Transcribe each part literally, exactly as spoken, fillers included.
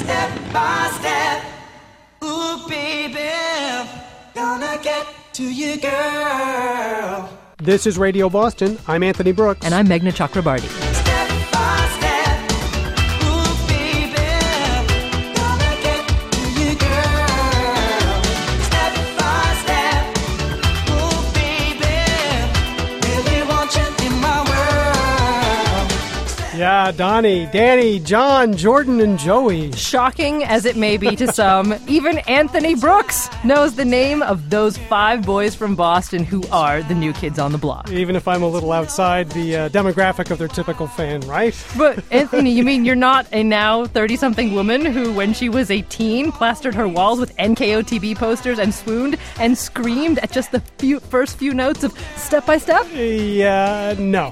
Step by step, ooh baby, gonna get to you, girl. This is Radio Boston. I'm Anthony Brooks. And I'm Meghna Chakrabarti. Step by step, ooh baby, gonna get to you, girl. Step by step, ooh baby, really want you in my world. Yeah, Donnie, Danny, John, Jordan, and Joey. Shocking as it may be to some, even Anthony Brooks knows the name of those five boys from Boston who are the New Kids on the Block. Even if I'm a little outside the uh, demographic of their typical fan, right? But, Anthony, you mean you're not a now thirty-something woman who, when she was a teen, plastered her walls with N K O T B posters and swooned and screamed at just the few, first few notes of Step by Step? Yeah, no.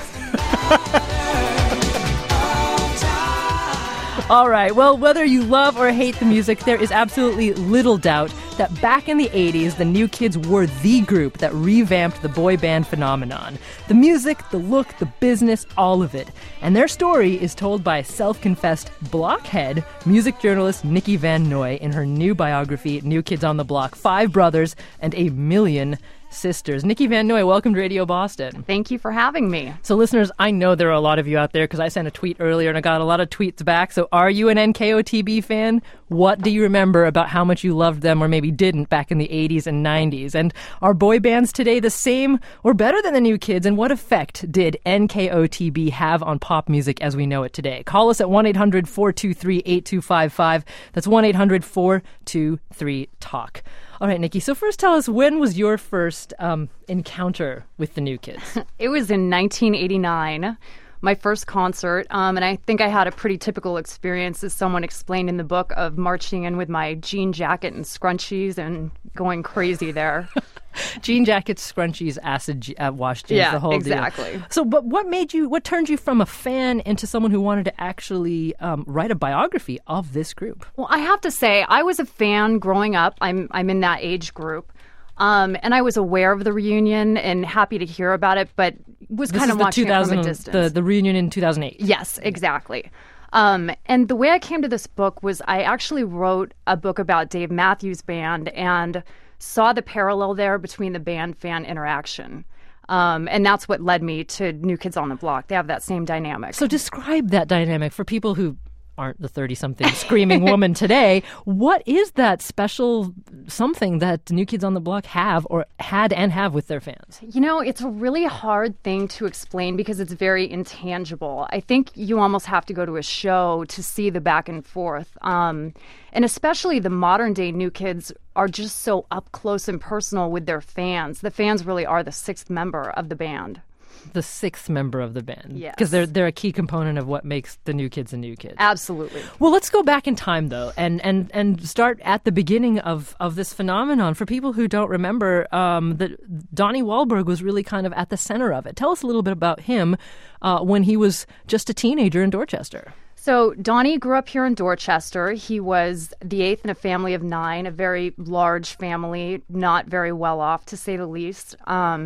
All right, well, whether you love or hate the music, there is absolutely little doubt that back in the eighties, the New Kids were the group that revamped the boy band phenomenon. The music, the look, the business, all of it. And their story is told by self-confessed blockhead music journalist Nikki Van Noy in her new biography, New Kids on the Block, Five Brothers and a Million Sisters. Nikki Van Noy, welcome to Radio Boston. Thank you for having me. So listeners, I know there are a lot of you out there because I sent a tweet earlier and I got a lot of tweets back. So are you an N K O T B fan? What do you remember about how much you loved them or maybe didn't back in the eighties and nineties? And are boy bands today the same or better than the New Kids? And what effect did N K O T B have on pop music as we know it today? Call us at one eight hundred four two three eight two five five. That's one eight hundred four two three talk. All right, Nikki, so first tell us, when was your first um, encounter with the New Kids? It was in nineteen eighty-nine, my first concert, um, and I think I had a pretty typical experience, as someone explained in the book, of marching in with my jean jacket and scrunchies and going crazy there. Jean jackets, scrunchies, acid uh, wash jeans, yeah, the whole exactly. deal. So, but what made you, what turned you from a fan into someone who wanted to actually um, write a biography of this group? Well, I have to say, I was a fan growing up. I'm I'm in that age group. Um, and I was aware of the reunion and happy to hear about it, but was this kind of watching it from a distance. The, the reunion in two thousand eight. Yes, exactly. Um, and the way I came to this book was I actually wrote a book about Dave Matthews Band and saw the parallel there between the band-fan interaction. Um, and that's what led me to New Kids on the Block. They have that same dynamic. So describe that dynamic for people who aren't the thirty-something screaming woman today. What is that special something that New Kids on the Block have or had and have with their fans? You know, it's a really hard thing to explain because it's very intangible. I think you almost have to go to a show to see the back and forth. Um, and especially the modern day New Kids are just so up close and personal with their fans. The fans really are the sixth member of the band. The sixth member of the band. Yes. Because they're, they're a key component of what makes the New Kids the New Kids. Absolutely. Well, let's go back in time, though, and, and, and start at the beginning of, of this phenomenon. For people who don't remember, um, that Donnie Wahlberg was really kind of at the center of it. Tell us a little bit about him uh, when he was just a teenager in Dorchester. So Donnie grew up here in Dorchester. He was the eighth in a family of nine, a very large family, not very well off, to say the least. Um,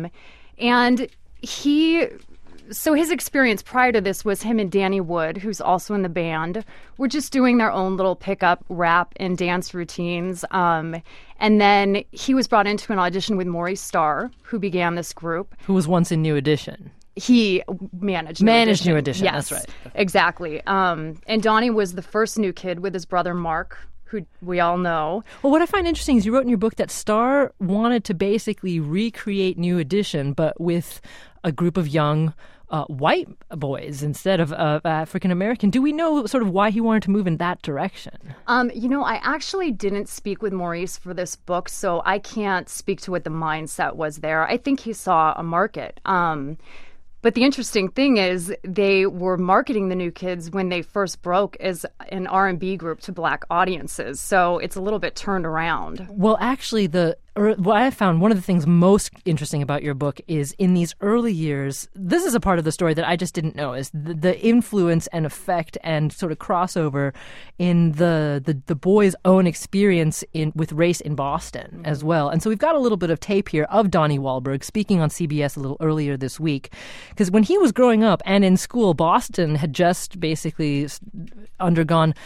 and he, so his experience prior to this was him and Danny Wood, who's also in the band, were just doing their own little pickup rap and dance routines. Um, and then he was brought into an audition with Maurice Starr, who began this group. Who was once in New Edition. He managed New Managed Edition. New Edition, yes, that's right. Exactly. Um, and Donnie was the first New Kid with his brother Mark, who we all know. Well, what I find interesting is you wrote in your book that Starr wanted to basically recreate New Edition, but with a group of young uh, white boys instead of uh, African American. Do we know sort of why he wanted to move in that direction? Um, you know, I actually didn't speak with Maurice for this book, so I can't speak to what the mindset was there. I think he saw a market. Um, But the interesting thing is they were marketing the New Kids when they first broke as an R and B group to black audiences. So it's a little bit turned around. Well, actually, the or what I found one of the things most interesting about your book is in these early years, this is a part of the story that I just didn't know, is the, the influence and effect and sort of crossover in the the, the boys' own experience in with race in Boston mm-hmm. as well. And so we've got a little bit of tape here of Donnie Wahlberg speaking on C B S a little earlier this week. Because when he was growing up and in school, Boston had just basically undergone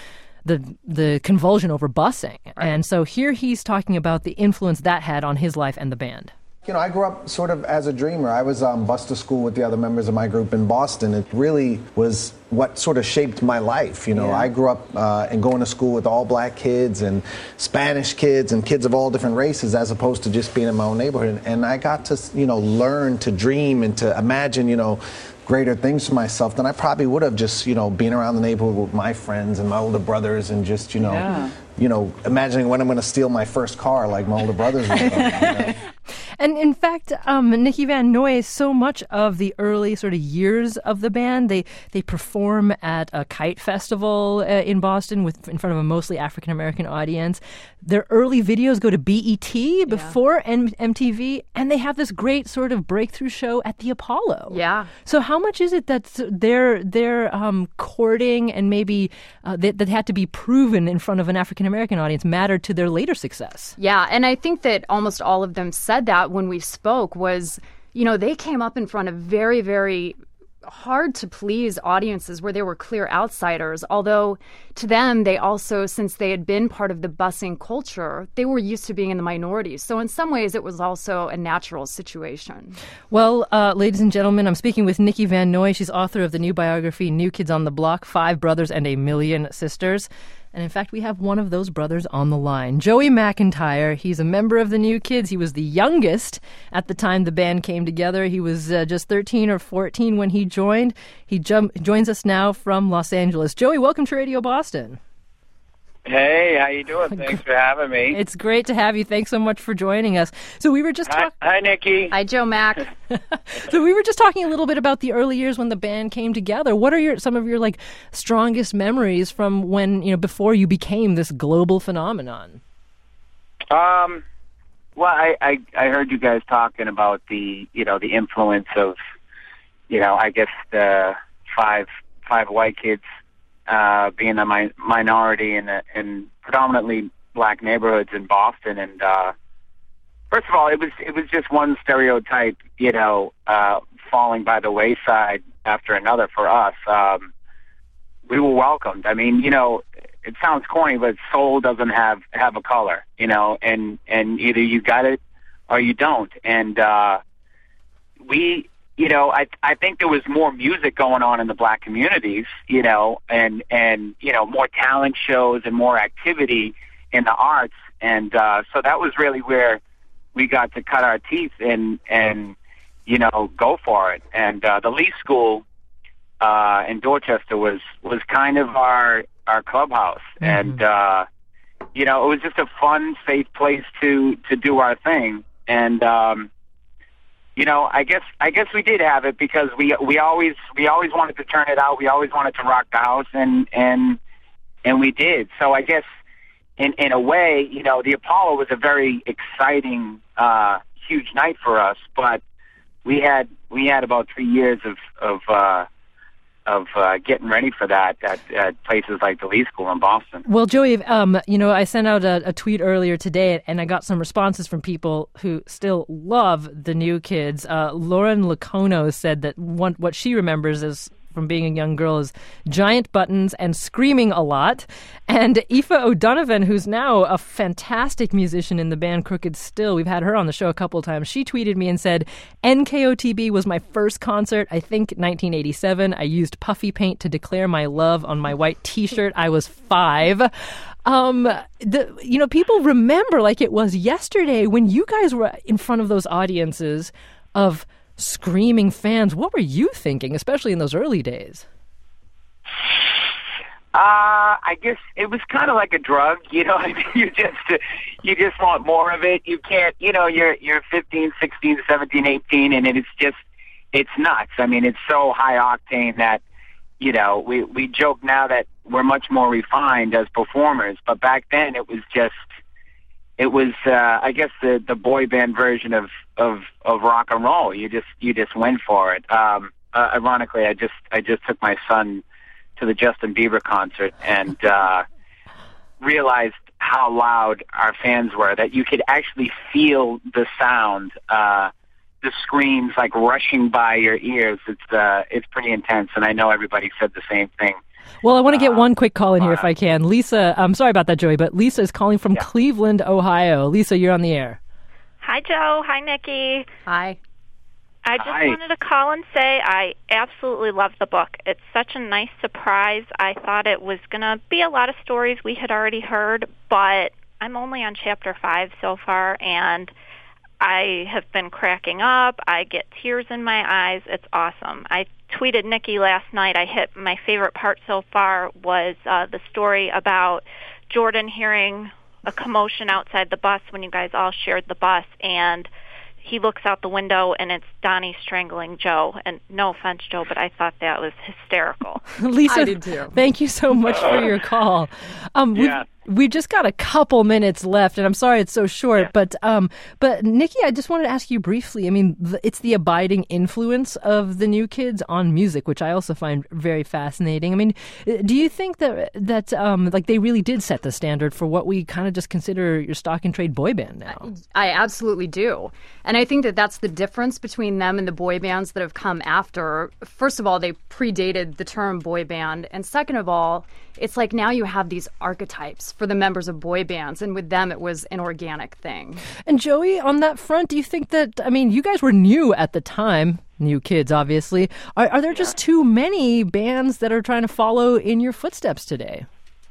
the the convulsion over busing. And so here he's talking about the influence that had on his life and the band. You know, I grew up sort of as a dreamer. I was um, bused to school with the other members of my group in Boston. It really was what sort of shaped my life. You know, Yeah. I grew up uh, and going to school with all black kids and Spanish kids and kids of all different races, as opposed to just being in my own neighborhood. And I got to, you know, learn to dream and to imagine, you know, greater things for myself than I probably would have just, you know, being around the neighborhood with my friends and my older brothers and just, you know, Yeah. you know, imagining when I'm going to steal my first car like my older brothers were. You know? And in fact, um, Nicky Van Noy, so much of the early sort of years of the band, they they perform at a kite festival uh, in Boston with in front of a mostly African American audience. Their early videos go to B E T before M- MTV, and they have this great sort of breakthrough show at the Apollo. Yeah. So how much is it that their their um, courting and maybe uh, that, that had to be proven in front of an African American audience mattered to their later success? Yeah, and I think that almost all of them said that when we spoke was, you know, they came up in front of very, very hard to please audiences where they were clear outsiders, although to them, they also, since they had been part of the busing culture, they were used to being in the minority. So in some ways, it was also a natural situation. Well, uh, ladies and gentlemen, I'm speaking with Nicky Van Noy. She's author of the new biography, New Kids on the Block, Five Brothers and a Million Sisters. And in fact, we have one of those brothers on the line, Joey McIntyre. He's a member of the New Kids. He was the youngest at the time the band came together. He was uh, just thirteen or fourteen when he joined. He jump- joins us now from Los Angeles. Joey, welcome to Radio Boston. Hey, how you doing? Thanks for having me. It's great to have you. Thanks so much for joining us. So we were just Hi, talking. hi, Nikki. Hi, Joe Mac. So we were just talking a little bit about the early years when the band came together. What are your some of your like strongest memories from when, you know, before you became this global phenomenon? Um, well, I, I I heard you guys talking about the you know the influence of you know I guess the five five white kids uh, being a mi- minority in a, in predominantly black neighborhoods in Boston, and uh, first of all, it was it was just one stereotype, you know, uh, falling by the wayside after another for us. Um, we were welcomed. I mean, you know, it sounds corny, but soul doesn't have have a color, you know, and and either you got it or you don't. And uh, we, you know, I I think there was more music going on in the black communities, you know, and and you know more talent shows and more activity in the arts, and uh, so that was really where we got to cut our teeth and and you know go for it. And uh, the Lee School uh, in Dorchester was was kind of our our clubhouse, mm-hmm. and uh, you know it was just a fun, safe place to to do our thing. And um, you know, I guess I guess we did have it because we we always we always wanted to turn it out. We always wanted to rock the house, and and and we did. So I guess in in a way, you know, the Apollo was a very exciting, uh, huge night for us. But we had we had about three years of of uh, of uh, getting ready for that at, at places like the Lee School in Boston. Well, Joey, um, you know, I sent out a, a tweet earlier today, and I got some responses from people who still love the New Kids. Uh, Lauren Lacono said that one, what she remembers is from being a young girl is giant buttons and screaming a lot. And Aoife O'Donovan, who's now a fantastic musician in the band Crooked Still, we've had her on the show a couple of times, she tweeted me and said, N K O T B was my first concert, I think nineteen eighty-seven. I used puffy paint to declare my love on my white T-shirt. I was five. Um, the, you know, people remember like it was yesterday when you guys were in front of those audiences of screaming fans. What were you thinking, especially in those early days? Uh, I guess it was kind of like a drug, you know. you just you just want more of it. You can't, you know. You're you're fifteen, sixteen, seventeen, eighteen, and it's just it's nuts. I mean, it's so high octane that you know we we joke now that we're much more refined as performers, but back then it was just. It was, uh, I guess, the, the boy band version of, of, of rock and roll. You just you just went for it. Um, uh, ironically, I just I just took my son to the Justin Bieber concert and uh, realized how loud our fans were. That you could actually feel the sound. Uh, the screams like rushing by your ears. It's uh, it's pretty intense, and I know everybody said the same thing. Well, I want to get Uh, one quick call in here uh, if I can. Lisa, I'm sorry about that, Joey, but Lisa is calling from Yeah. Cleveland, Ohio. Lisa, you're on the air. Hi, Joe. Hi, Nikki. Hi. I just Hi. wanted to call and say I absolutely love the book. It's such a nice surprise. I thought it was going to be a lot of stories we had already heard, but I'm only on chapter five so far, and I have been cracking up. I get tears in my eyes. It's awesome. I tweeted Nikki last night. I hit my favorite part so far was uh, the story about Jordan hearing a commotion outside the bus when you guys all shared the bus, and he looks out the window and it's Donnie strangling Joe. And no offense, Joe, but I thought that was hysterical. Lisa, I did too. thank you so much for your call. Um, we've, Yeah. we've just got a couple minutes left, and I'm sorry it's so short. But um, but Nikki, I just wanted to ask you briefly. I mean, th- it's the abiding influence of the New Kids on music, which I also find very fascinating. I mean, uh, do you think that that um, like they really did set the standard for what we kind of just consider your stock and trade boy band now? I absolutely do. And I think that that's the difference between them and the boy bands that have come after. First of all, they predated the term boy band. And second of all, it's like now you have these archetypes for the members of boy bands. And with them, it was an organic thing. And Joey, on that front, do you think that, I mean, you guys were new at the time, New Kids, obviously. Are, are there just too many bands that are trying to follow in your footsteps today?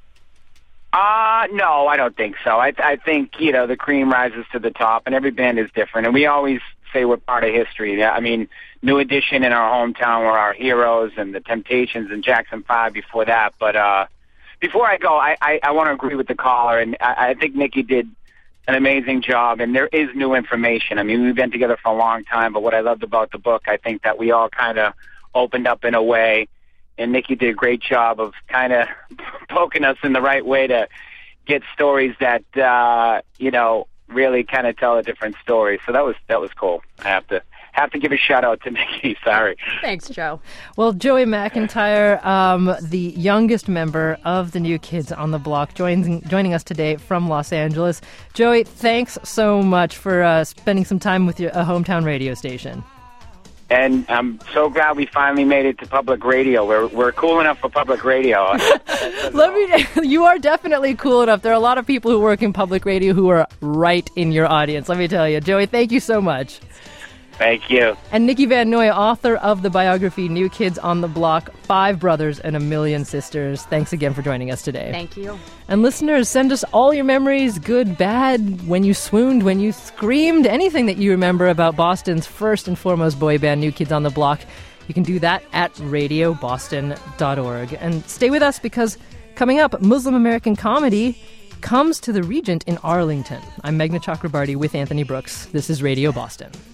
Uh, no, I don't think so. I, I think, you know, the cream rises to the top, and every band is different. And we always say we're part of history. Yeah, I mean, New Edition in our hometown were our heroes, and the Temptations and Jackson five before that. But uh, before I go, I, I, I want to agree with the caller, and I, I think Nikki did an amazing job, and there is new information. I mean, we've been together for a long time, but what I loved about the book, I think that we all kind of opened up in a way, and Nikki did a great job of kind of poking us in the right way to get stories that, uh, you know, really kind of tell a different story. So that was that was cool. I have to have to give a shout out to Nikki. Sorry. Thanks, Joe. Well, Joey McIntyre, um, the youngest member of the New Kids on the Block, joining joining us today from Los Angeles. Joey, thanks so much for uh, spending some time with your a hometown radio station. And I'm so glad we finally made it to public radio. We're we're cool enough for public radio. Let me. You are definitely cool enough. There are a lot of people who work in public radio who are right in your audience. Let me tell you, Joey. Thank you so much. Thank you. And Nikki Van Noy, author of the biography New Kids on the Block, Five Brothers and a Million Sisters. Thanks again for joining us today. Thank you. And listeners, send us all your memories, good, bad, when you swooned, when you screamed, anything that you remember about Boston's first and foremost boy band, New Kids on the Block. You can do that at radio boston dot org. And stay with us because coming up, Muslim American comedy comes to the Regent in Arlington. I'm Meghna Chakrabarty with Anthony Brooks. This is Radio Boston.